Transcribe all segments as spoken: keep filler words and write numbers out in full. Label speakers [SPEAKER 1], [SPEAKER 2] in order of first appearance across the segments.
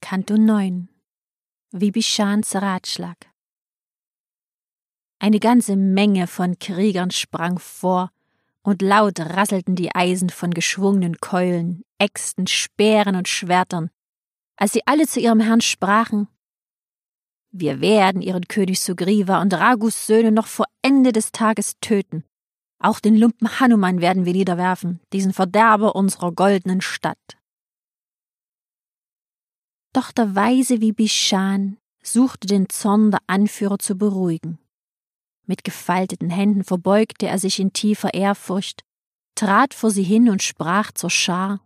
[SPEAKER 1] Kanto neun. Vibhishans Ratschlag. Eine ganze Menge von Kriegern sprang vor, und laut rasselten die Eisen von geschwungenen Keulen, Äxten, Speeren und Schwertern, als sie alle zu ihrem Herrn sprachen: Wir werden ihren König Sugriva und Raghus Söhne noch vor Ende des Tages töten. Auch den Lumpen Hanuman werden wir niederwerfen, diesen Verderber unserer goldenen Stadt. Doch der weise Vibhishan suchte den Zorn der Anführer zu beruhigen. Mit gefalteten Händen verbeugte er sich in tiefer Ehrfurcht, trat vor sie hin und sprach zur Schar: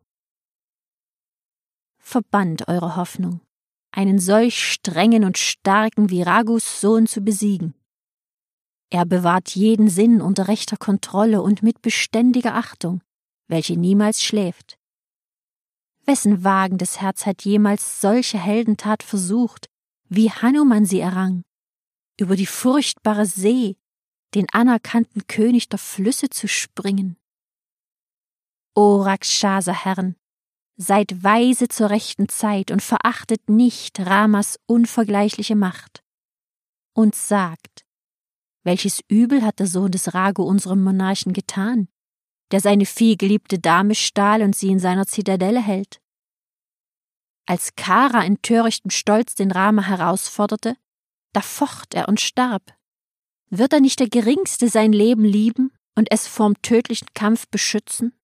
[SPEAKER 1] Verbannt eure Hoffnung, einen solch strengen und starken wie Raghus Sohn zu besiegen. Er bewahrt jeden Sinn unter rechter Kontrolle und mit beständiger Achtung, welche niemals schläft. Wessen wagendes Herz hat jemals solche Heldentat versucht, wie Hanuman sie errang, über die furchtbare See, den anerkannten König der Flüsse zu springen? O Rakshasa-Herren, seid weise zur rechten Zeit und verachtet nicht Ramas unvergleichliche Macht. Und sagt, welches Übel hat der Sohn des Raghu unserem Monarchen getan, der seine vielgeliebte Dame stahl und sie in seiner Zitadelle hält? Als Kara in törichtem Stolz den Rama herausforderte, da focht er und starb. Wird er nicht der Geringste sein Leben lieben und es vorm tödlichen Kampf beschützen?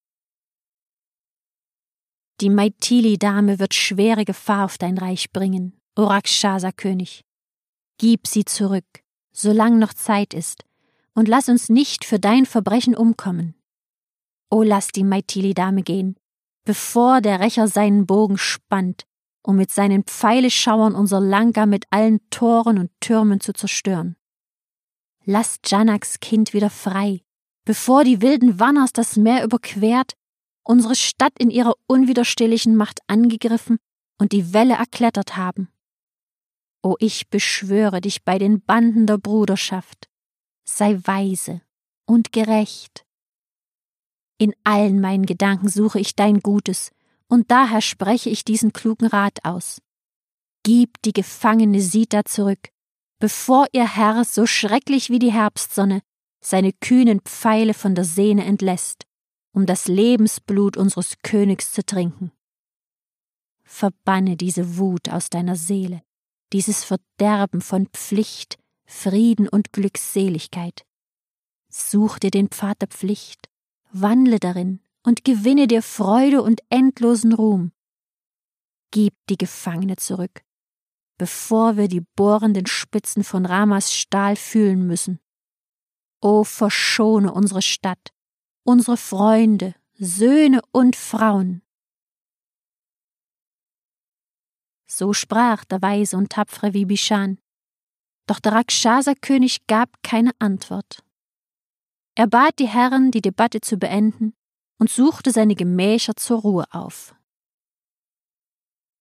[SPEAKER 1] Die Maithili-Dame wird schwere Gefahr auf dein Reich bringen, O Rakshasa-König. Gib sie zurück, solange noch Zeit ist, und lass uns nicht für dein Verbrechen umkommen. O lass die Maithili-Dame gehen, bevor der Rächer seinen Bogen spannt, um mit seinen Pfeileschauern unser Lanka mit allen Toren und Türmen zu zerstören. Lass Janaks Kind wieder frei, bevor die wilden Wanners das Meer überquert, unsere Stadt in ihrer unwiderstehlichen Macht angegriffen und die Wälle erklettert haben. O, ich beschwöre dich bei den Banden der Bruderschaft, sei weise und gerecht. In allen meinen Gedanken suche ich dein Gutes, und daher spreche ich diesen klugen Rat aus. Gib die gefangene Sita zurück, bevor ihr Herr, so schrecklich wie die Herbstsonne, seine kühnen Pfeile von der Sehne entlässt, um das Lebensblut unseres Königs zu trinken. Verbanne diese Wut aus deiner Seele, dieses Verderben von Pflicht, Frieden und Glückseligkeit. Such dir den Pfad der Pflicht, wandle darin und gewinne dir Freude und endlosen Ruhm. Gib die Gefangene zurück, bevor wir die bohrenden Spitzen von Ramas Stahl fühlen müssen. O, verschone unsere Stadt, unsere Freunde, Söhne und Frauen. So sprach der weise und tapfere Vibhishan. Doch der Rakshasa-König gab keine Antwort. Er bat die Herren, die Debatte zu beenden, und suchte seine Gemächer zur Ruhe auf.